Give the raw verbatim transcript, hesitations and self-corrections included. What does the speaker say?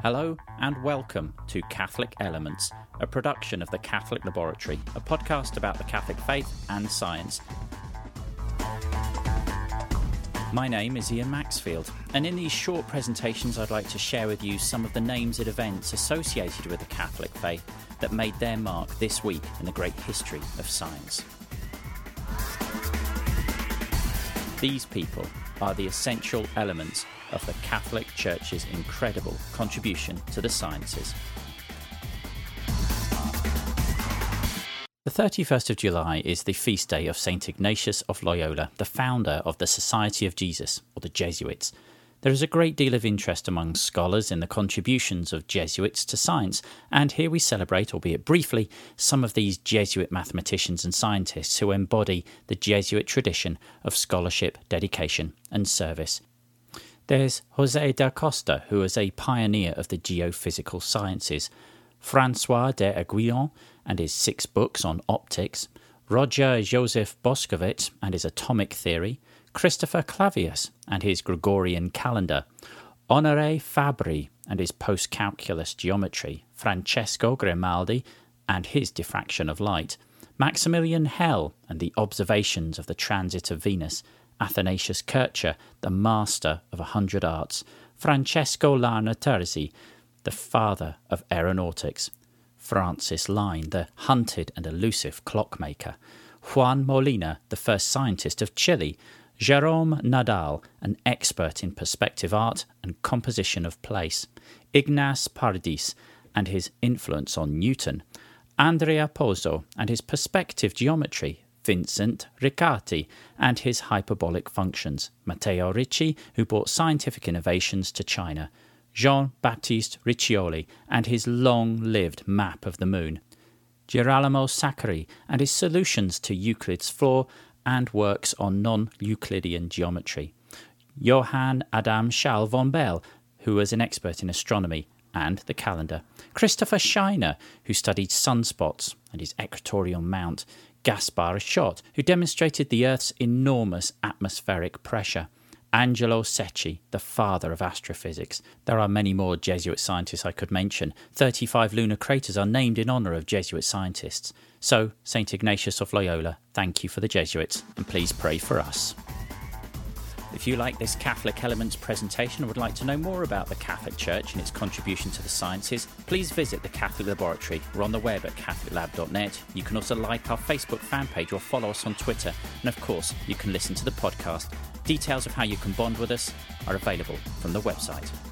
Hello and welcome to Catholic Elements, a production of the Catholic Laboratory, a podcast about the Catholic faith and science. My name is Ian Maxfield, and in these short presentations I'd like to share with you some of the names and events associated with the Catholic faith that made their mark this week in the great history of science. These people are the essential elements of the Catholic Church's incredible contribution to the sciences. The thirty-first of July is the feast day of Saint Ignatius of Loyola, the founder of the Society of Jesus, or the Jesuits. There is a great deal of interest among scholars in the contributions of Jesuits to science, and here we celebrate, albeit briefly, some of these Jesuit mathematicians and scientists who embody the Jesuit tradition of scholarship, dedication and service. There's José da Costa, who was a pioneer of the geophysical sciences, François de Aiguillon and his six books on optics, Roger Joseph Bošković and his atomic theory, Christopher Clavius and his Gregorian calendar, Honoré Fabry and his post-calculus geometry, Francesco Grimaldi and his diffraction of light, Maximilian Hell and the observations of the transit of Venus, Athanasius Kircher, the master of a hundred arts, Francesco Lana Terzi, the father of aeronautics, Francis Line, the hunted and elusive clockmaker, Juan Molina, the first scientist of Chile, Jérôme Nadal, an expert in perspective art and composition of place, Ignace Paradis and his influence on Newton, Andrea Pozzo and his perspective geometry, Vincent Riccati and his hyperbolic functions, Matteo Ricci, who brought scientific innovations to China, Jean-Baptiste Riccioli and his long-lived map of the moon, Girolamo Saccheri and his solutions to Euclid's flaw and works on non-Euclidean geometry, Johann Adam Schall von Bell, who was an expert in astronomy and the calendar, Christopher Scheiner, who studied sunspots and his equatorial mount, Gaspar Schott, who demonstrated the Earth's enormous atmospheric pressure, Angelo Secchi, the father of astrophysics. There are many more Jesuit scientists I could mention. thirty-five lunar craters are named in honour of Jesuit scientists. So, Saint Ignatius of Loyola, thank you for the Jesuits, and please pray for us. If you like this Catholic Elements presentation and would like to know more about the Catholic Church and its contribution to the sciences, please visit the Catholic Laboratory. We're on the web at catholic lab dot net. You can also like our Facebook fan page or follow us on Twitter. And of course, you can listen to the podcast. Details of how you can bond with us are available from the website.